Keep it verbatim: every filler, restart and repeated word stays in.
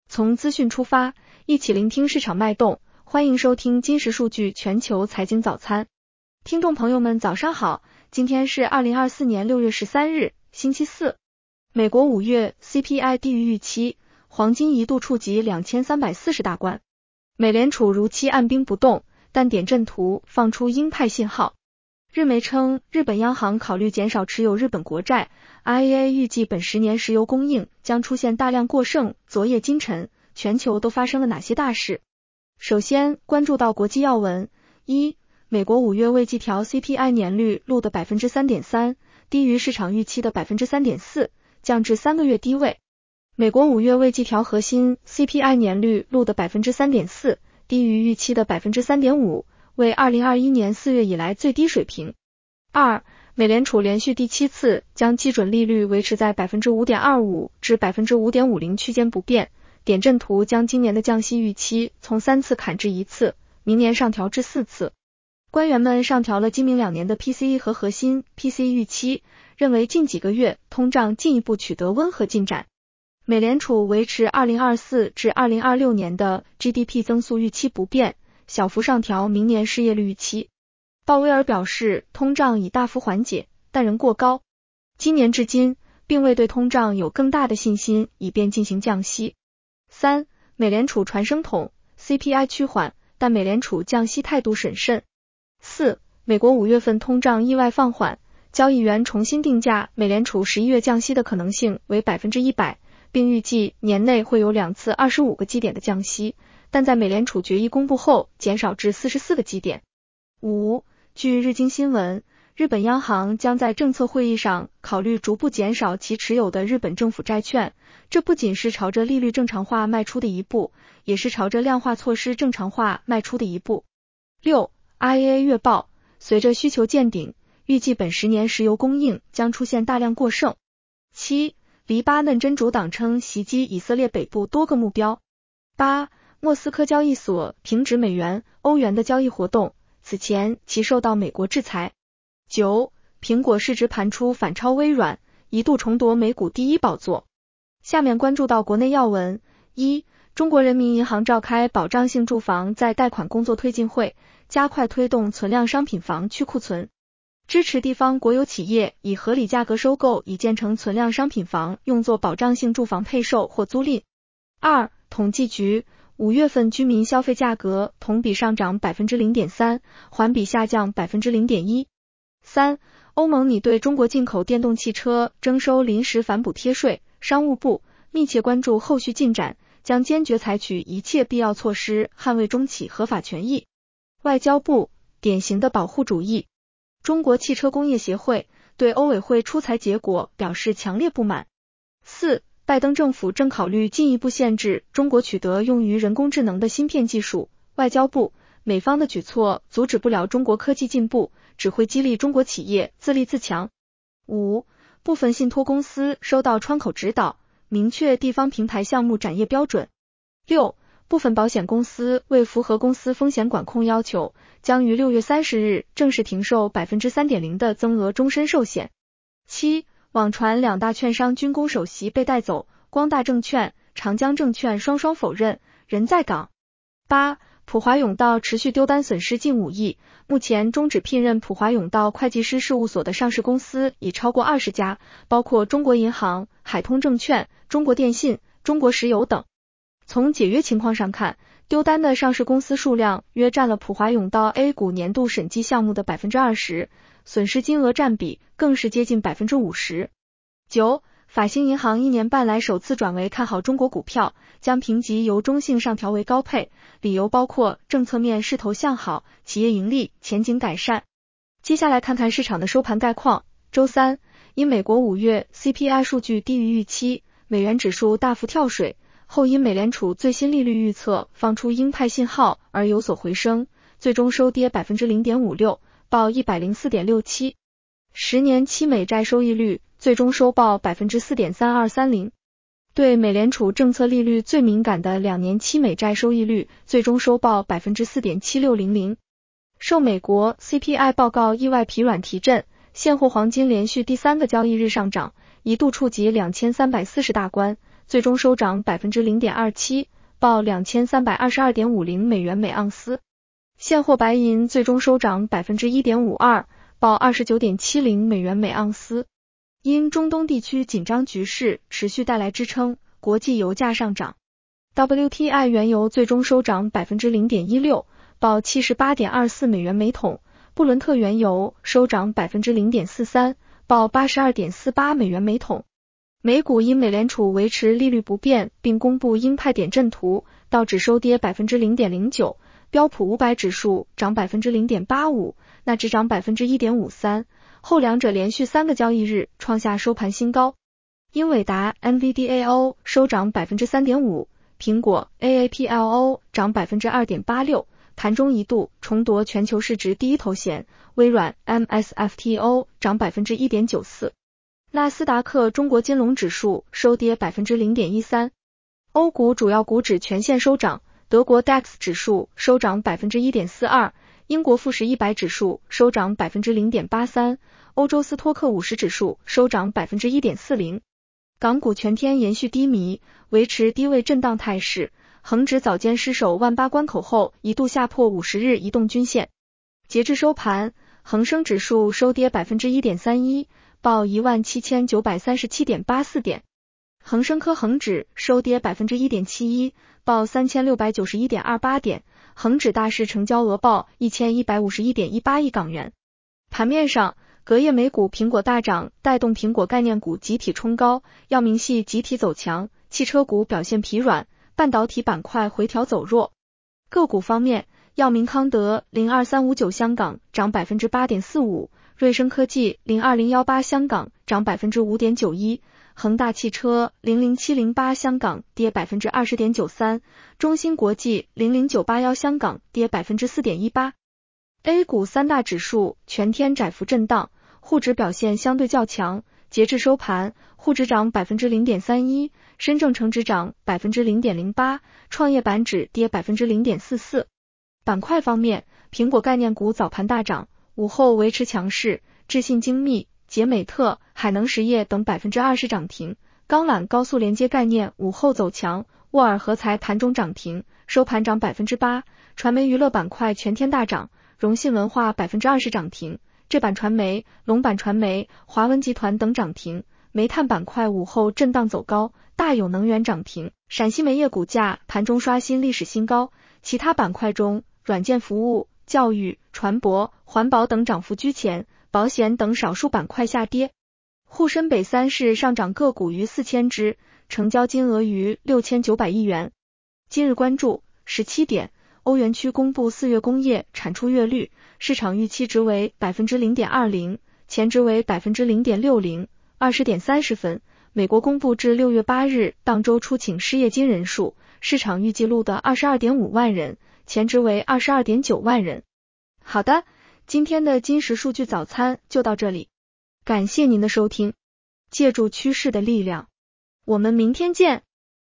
从资讯出发，一起聆听市场脉动。欢迎收听金石数据全球财经早餐。听众朋友们早上好，今天是二零二四年六月十三日，星期四。美国五月 C P I 低于预期，黄金一度触及两千三百四十大关。美联储如期按兵不动，但点阵图放出鹰派信号。日媒称，日本央行考虑减少持有日本国债 ，I E A 预计本十年石油供应将出现大量过剩。昨夜今晨，全球都发生了哪些大事？首先关注到国际要闻。一、美国五月未季调 C P I 年率录的 百分之三点三， 低于市场预期的 百分之三点四， 降至三个月低位。美国五月未季调核心 C P I 年率录的 百分之三点四， 低于预期的 百分之三点五，为二零二一年四月以来最低水平。二、美联储连续第七次将基准利率维持在 百分之五点二五 至 百分之五点五零 区间不变，点阵图将今年的降息预期从三次砍至一次，明年上调至四次。官员们上调了今明两年的 P C E 和核心 P C E 预期，认为近几个月通胀进一步取得温和进展。美联储维持二零二四至二零二六年的 G D P 增速预期不变，小幅上调明年失业率预期。鲍威尔表示，通胀已大幅缓解，但仍过高。今年至今，并未对通胀有更大的信心，以便进行降息。三、美联储传声筒 C P I 趋缓，但美联储降息态度审慎。四、美国五月份通胀意外放缓，交易员重新定价美联储十一月降息的可能性为 百分之百， 并预计年内会有两次二十五个基点的降息，但在美联储决议公布后减少至四十四个基点。五、据日经新闻，日本央行将在政策会议上考虑逐步减少其持有的日本政府债券，这不仅是朝着利率正常化迈出的一步，也是朝着量化措施正常化迈出的一步。六、I E A 月报，随着需求见顶，预计本十年石油供应将出现大量过剩。七、黎巴嫩真主党称袭击以色列北部多个目标。八、莫斯科交易所停止美元、欧元的交易活动，此前其受到美国制裁。九、苹果市值盘出反超微软，一度重夺美股第一宝座。下面关注到国内要闻。一、中国人民银行召开保障性住房再贷款工作推进会，加快推动存量商品房去库存，支持地方国有企业以合理价格收购已建成存量商品房，用作保障性住房配售或租赁。二、统计局五月份居民消费价格同比上涨 百分之零点三， 环比下降 百分之零点一。三、欧盟拟对中国进口电动汽车征收临时反补贴税，商务部密切关注后续进展，将坚决采取一切必要措施捍卫中企合法权益。外交部典型的保护主义。中国汽车工业协会对欧委会出裁结果表示强烈不满。四、拜登政府正考虑进一步限制中国取得用于人工智能的芯片技术。外交部美方的举措阻止不了中国科技进步，只会激励中国企业自立自强。五、部分信托公司收到窗口指导，明确地方平台项目展业标准。六、部分保险公司为符合公司风险管控要求，将于六月三十日正式停售 百分之三点零 的增额终身寿险。七、网传两大券商军工首席被带走，光大证券、长江证券双双否认，人在港。八、普华永道持续丢单损失近五亿，目前终止聘任普华永道会计师事务所的上市公司已超过二十家，包括中国银行、海通证券、中国电信、中国石油等。从解约情况上看，丢单的上市公司数量约占了普华永道 A 股年度审计项目的 百分之二十， 损失金额占比更是接近 百分之五十。九、法兴银行一年半来首次转为看好中国股票，将评级由中性上调为高配，理由包括政策面势头向好，企业盈利前景改善。接下来看看市场的收盘概况。周三，因美国五月 C P I 数据低于预期，美元指数大幅跳水，后因美联储最新利率预测放出鹰派信号而有所回升，最终收跌 百分之零点五六， 报 一百零四点六七。十年期美债收益率最终收报 百分之四点三二三零。对美联储政策利率最敏感的两年期美债收益率最终收报 百分之四点七六零零。受美国 C P I 报告意外疲软提振，现货黄金连续第三个交易日上涨，一度触及两千三百四十大关， 最终收涨 百分之零点二七， 报 两千三百二十二点五零美元每盎司。现货白银最终收涨 百分之一点五二， 报 二十九点七零美元每盎司。因中东地区紧张局势持续带来支撑，国际油价上涨。W T I 原油最终收涨 百分之零点一六， 报 七十八点二四美元每桶。布伦特原油收涨 百分之零点四三， 报 八十二点四八美元每桶。美股因美联储维持利率不变并公布鹰派点阵图，道指收跌 百分之零点零九， 标普五百指数涨 百分之零点八五， 纳指涨 百分之一点五三， 后两者连续三个交易日创下收盘新高。英伟达 N V D A O 收涨 百分之三点五， 苹果 A A P L O 涨 百分之二点八六， 盘中一度重夺全球市值第一头衔。微软 M S F T O 涨 百分之一点九四。纳斯达克中国金龙指数收跌 百分之零点一三。欧股主要股指全线收涨，德国 D A X 指数收涨 百分之一点四二， 英国富时一百指数收涨 百分之零点八三， 欧洲斯托克五十指数收涨 百分之一点四零。港股全天延续低迷，维持低位震荡态势，恒指早间失守万八关口后一度下破五十日移动均线。截至收盘，恒生指数收跌 百分之一点三一， 报 一万七千九百三十七点八四点。恒生科恒指收跌 百分之一点七一， 报 三千六百九十一点二八点。恒指大市成交额报 一千一百五十一点一八亿港元。盘面上，隔夜美股苹果大涨，带动苹果概念股集体冲高，药明系集体走强，汽车股表现疲软，半导体板块回调走弱。个股方面，药明康德零二三五九香港涨 百分之八点四五， 瑞声科技零二零一八香港涨 百分之五点九一， 恒大汽车零零七零八香港跌 百分之二十点九三， 中芯国际零零九八一香港跌 百分之四点一八。 A 股三大指数全天窄幅震荡，沪指表现相对较强，截至收盘，沪指涨 百分之零点三一， 深证成指涨 百分之零点零八， 创业板指跌 百分之零点四四。 板块方面，苹果概念股早盘大涨，午后维持强势，智信精密、捷美特、海能实业等 百分之二十 涨停，钢缆高速连接概念午后走强，沃尔和财盘中涨停，收盘涨 百分之八， 传媒娱乐板块全天大涨，融信文化 百分之二十 涨停，浙板传媒、龙板传媒、华文集团等涨停，煤炭板块午后震荡走高，大有能源涨停，陕西煤业股价盘中刷新历史新高，其他板块中，软件服务、教育、船舶、环保等涨幅居前，保险等少数板块下跌。沪深北三市上涨个股逾四千只，成交金额逾六千九百亿元。今日关注十七点，欧元区公布四月工业产出月率，市场预期值为 百分之零点二零， 前值为 百分之零点六零。 二十点三十分，美国公布至六月八日当周出请失业金人数，市场预计录得 二十二点五万人，前值为 二十二点九万人。好的，今天的金石数据早餐就到这里，感谢您的收听，借助趋势的力量，我们明天见。